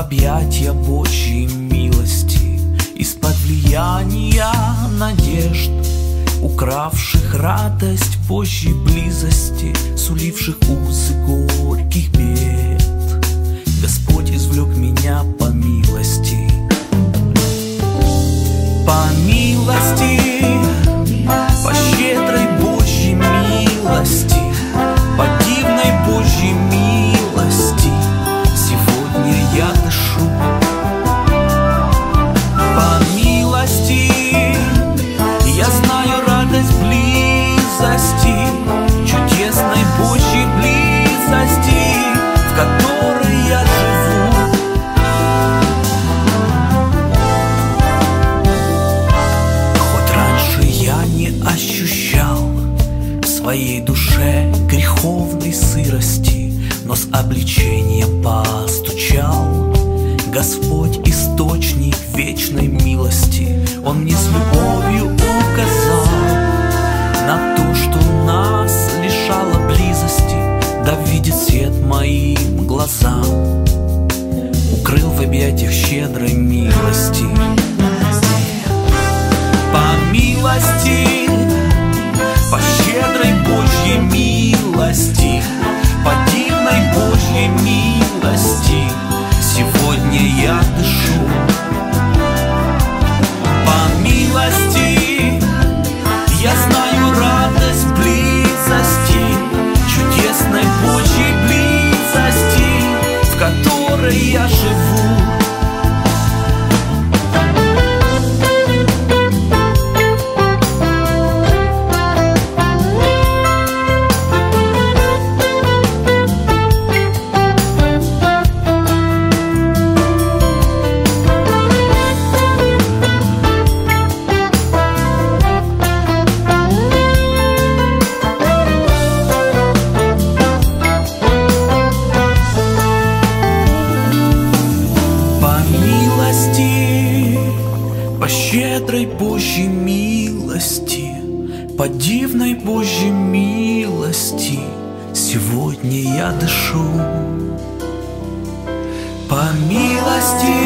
объятия Божьей милости, из-под влияния надежд, укравших радость Божьей близости, суливших узы горьких бед. Господь извлек меня по милости, по милости, по щедрой Божьей милости, по дивной Божьей милости. Сегодня я дышу. По милости я знаю радость близости, чудесной Божьей близости, в которой я живу. Хоть раньше я не ощущал в своей душе греховной сырости, но с обличением постучал Господь, источник вечной милости. Он мне с любовью указал на то, что нас лишало близости, да видит свет моим глазам, укрыл в объятиях щедрой милости. По милости, по щедрой Божьей милости, по дивной Божьей милости, сегодня я дышу. По милости я знаю радость близости, чудесной Божьей близости, в которой я живу. По щедрой Божьей милости, по дивной Божьей милости, сегодня я дышу. По милости